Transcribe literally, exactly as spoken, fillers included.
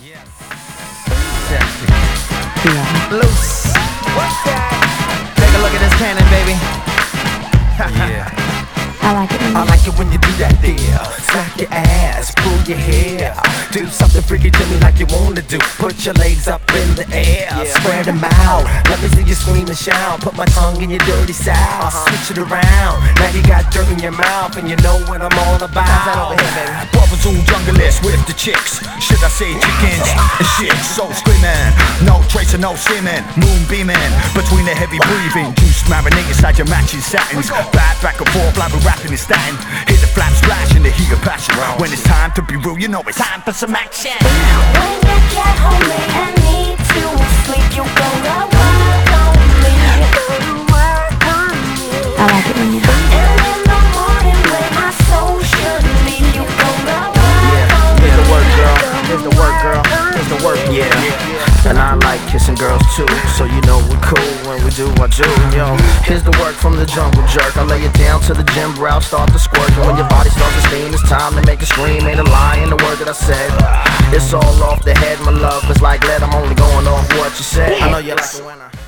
Yes. Sexy. Yeah. Loose. What's that? Take a look at this cannon, baby. Yeah. I like it when you I like it when you do that there. Slap your ass, pull your hair. Do something freaky to me like you wanna do. Put your legs up in the air, yeah. Spread them out. Let me see you scream and shout. Put my tongue in your dirty south. uh-huh. Switch it around. Now you got dirt in your mouth and you know what I'm all about. How's that over here, baby? Brothers all jungleless with the chicks. Should I say chickens and shit? So screaming, no trace of no semen. Moon beaming between the heavy breathing. Juice marinate inside your matching satins. Bad back and forth like we're rapping and statin'. Hit the flap splash in the heat of passion. When it's time to be real, you know it's time for some action. When you get home late and need to sleep, you go to work on me. You go to work on me. I like it when you do. And in the morning when my soul should leave, you go to work on me. Here's the work, girl. Here's the work, girl. Here's the work, yeah. And I like kissing girls too, so you know we're cool when we do what do. Yo, here's the work from the jungle jerk. I lay it down to the gym bro, start to squirt. And when your body starts to steam, it's time to make a scream. Ain't a lie in the word that I said. It's all off the head, my love. It's like lead, I'm only going off what you said. I know you like it when I